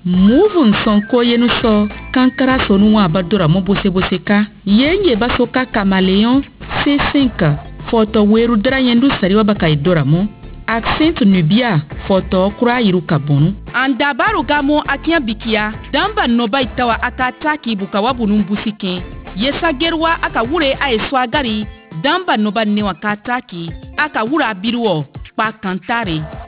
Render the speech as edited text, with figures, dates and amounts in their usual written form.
Muvun sonko yenu so kankara sonu wa badora mo bose ka yenye basoka kamaleon C5 foto weru dra yendu sariwa baka idora mo accent nubia foto kura yiru kabonu andabaru gamo atia bikia damba noba itawa akataki bukawabunu busike yesa gerwa akawure aeswagari damba noba newa kataki akawura biruo pa kantare